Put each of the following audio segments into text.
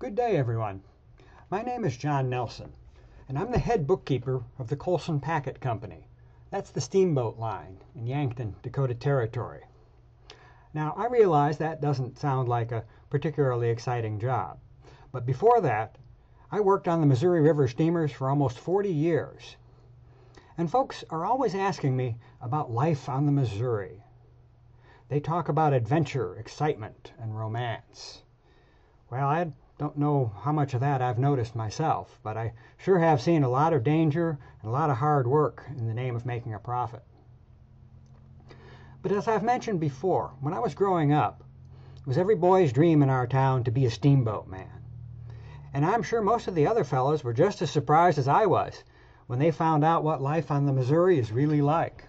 Good day, everyone. My name is John Nelson, and I'm the head bookkeeper of the Colson Packet Company. That's the steamboat line in Yankton, Dakota Territory. Now, I realize that doesn't sound like a particularly exciting job, but before that, I worked on the Missouri River steamers for almost 40 years. And folks are always asking me about life on the Missouri. They talk about adventure, excitement, and romance. Well, I don't know how much of that I've noticed myself, but I sure have seen a lot of danger and a lot of hard work in the name of making a profit. But as I've mentioned before, when I was growing up, it was every boy's dream in our town to be a steamboat man. And I'm sure most of the other fellows were just as surprised as I was when they found out what life on the Missouri is really like.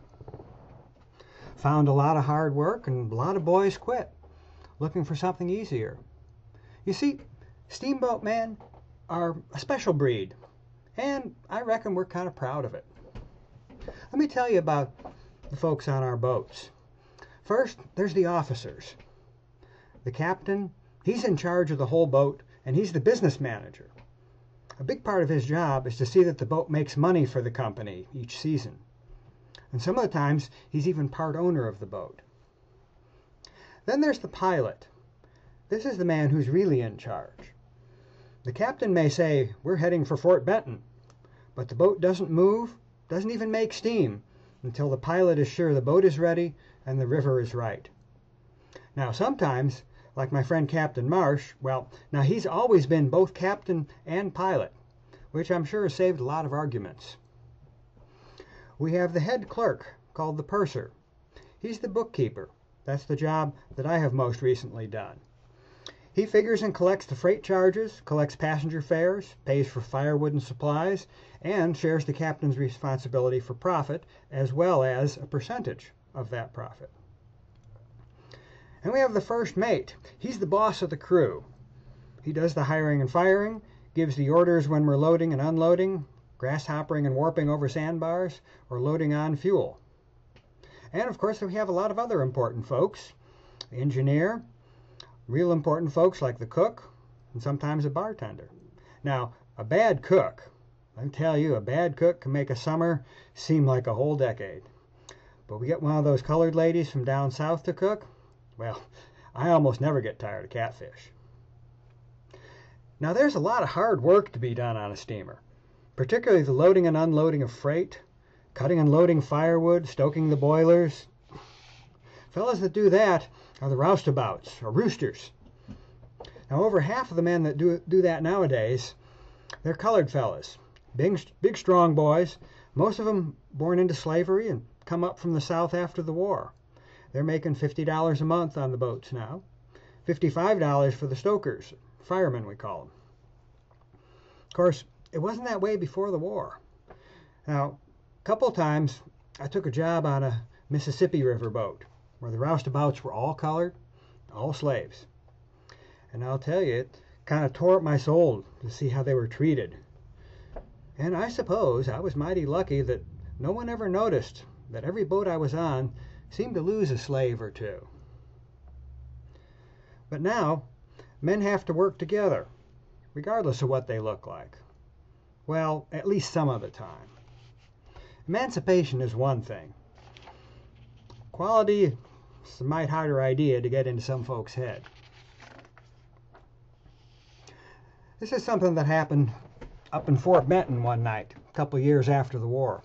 Found a lot of hard work and a lot of boys quit, looking for something easier. You see, steamboat men are a special breed, and I reckon we're kind of proud of it. Let me tell you about the folks on our boats. First, there's the officers. The captain, he's in charge of the whole boat, and he's the business manager. A big part of his job is to see that the boat makes money for the company each season. And some of the times, he's even part owner of the boat. Then there's the pilot. This is the man who's really in charge. The captain may say, "We're heading for Fort Benton," but the boat doesn't move, doesn't even make steam, until the pilot is sure the boat is ready and the river is right. Now sometimes, like my friend Captain Marsh, well, now he's always been both captain and pilot, which I'm sure has saved a lot of arguments. We have the head clerk, called the purser. He's the bookkeeper. That's the job that I have most recently done. He figures and collects the freight charges, collects passenger fares, pays for firewood and supplies, and shares the captain's responsibility for profit, as well as a percentage of that profit. And we have the first mate. He's the boss of the crew. He does the hiring and firing, gives the orders when we're loading and unloading, grasshoppering and warping over sandbars, or loading on fuel. And of course, we have a lot of other important folks. The engineer, real important folks like the cook, and sometimes a bartender. Now, a bad cook, I tell you, a bad cook can make a summer seem like a whole decade. But we get one of those colored ladies from down south to cook, well, I almost never get tired of catfish. Now, there's a lot of hard work to be done on a steamer, particularly the loading and unloading of freight, cutting and loading firewood, stoking the boilers. Fellas that do that are the roustabouts, or roosters. Now, over half of the men that do that nowadays, they're colored fellas. Big, strong boys, most of them born into slavery and come up from the South after the war. They're making $50 a month on the boats now. $55 for the stokers, firemen we call them. Of course, it wasn't that way before the war. Now, a couple of times I took a job on a Mississippi River boat where the roustabouts were all colored, all slaves. And I'll tell you, it kind of tore up my soul to see how they were treated. And I suppose I was mighty lucky that no one ever noticed that every boat I was on seemed to lose a slave or two. But now, men have to work together, regardless of what they look like. Well, at least some of the time. Emancipation is one thing. Quality is a mite harder idea to get into some folks' head. This is something that happened up in Fort Benton one night, a couple of years after the war.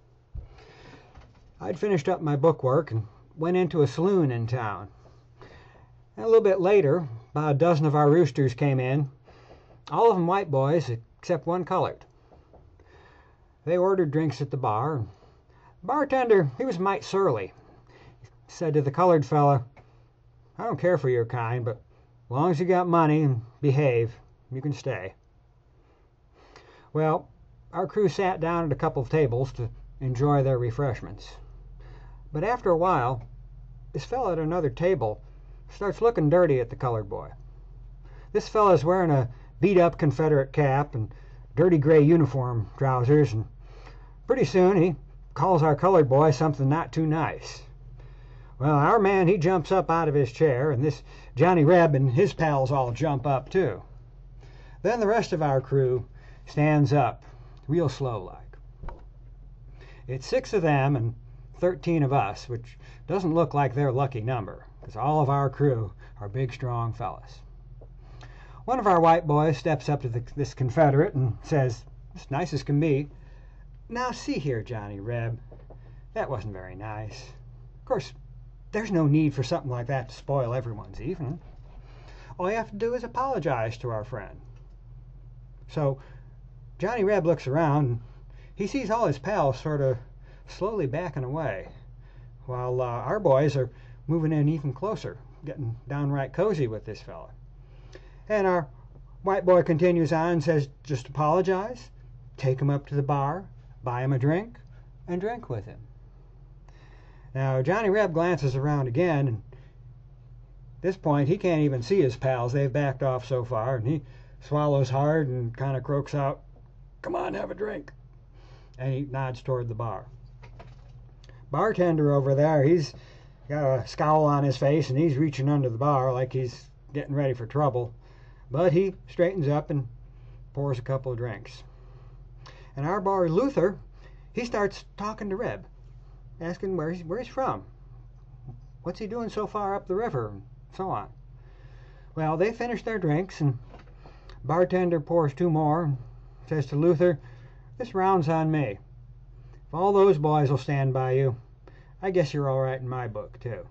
I'd finished up my book work and went into a saloon in town. And a little bit later, about a dozen of our roosters came in, all of them white boys except one colored. They ordered drinks at the bar. The bartender, he was mite surly. He said to the colored fella, "I don't care for your kind, but as long as you got money and behave, you can stay." Well, our crew sat down at a couple of tables to enjoy their refreshments. But after a while, this fella at another table starts looking dirty at the colored boy. This fella's wearing a beat-up Confederate cap and dirty gray uniform trousers, and pretty soon he calls our colored boy something not too nice. Well, our man, he jumps up out of his chair, and this Johnny Reb and his pals all jump up too. Then the rest of our crew stands up, real slow like. It's 6 of them and 13 of us, which doesn't look like their lucky number, because all of our crew are big, strong fellas. One of our white boys steps up to this Confederate and says, as nice as can be, "Now see here, Johnny Reb, that wasn't very nice. Of course, there's no need for something like that to spoil everyone's evening. All you have to do is apologize to our friend." So Johnny Reb looks around and he sees all his pals sort of slowly backing away, while our boys are moving in even closer, getting downright cozy with this fella. And our white boy continues on and says, just apologize, take him up to the bar, buy him a drink, and drink with him. Now Johnny Reb glances around again, and at this point he can't even see his pals. They've backed off so far, and he swallows hard and kind of croaks out, "Come on, have a drink." And he nods toward the bar. Bartender over there, he's got a scowl on his face, and he's reaching under the bar like he's getting ready for trouble. But he straightens up and pours a couple of drinks. And our bar Luther, he starts talking to Reb, asking where he's from, what's he doing so far up the river, and so on. Well, they finish their drinks, and bartender pours 2 more and says to Luther, "This round's on me. If all those boys will stand by you, I guess you're all right in my book, too."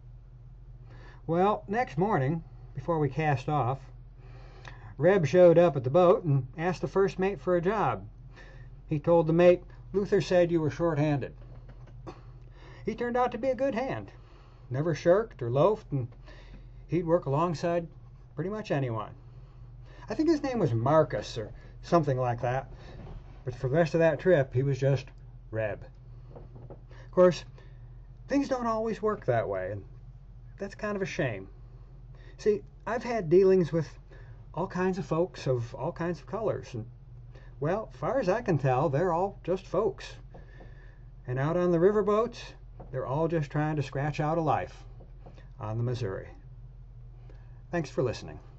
Well, next morning, before we cast off, Reb showed up at the boat and asked the first mate for a job. He told the mate, "Luther said you were short-handed." He turned out to be a good hand. Never shirked or loafed, and he'd work alongside pretty much anyone. I think his name was Marcus or something like that. But for the rest of that trip, he was just Reb. Of course, things don't always work that way, and that's kind of a shame. See, I've had dealings with all kinds of folks of all kinds of colors, and, well, as far as I can tell, they're all just folks. And out on the riverboats, they're all just trying to scratch out a life on the Missouri. Thanks for listening.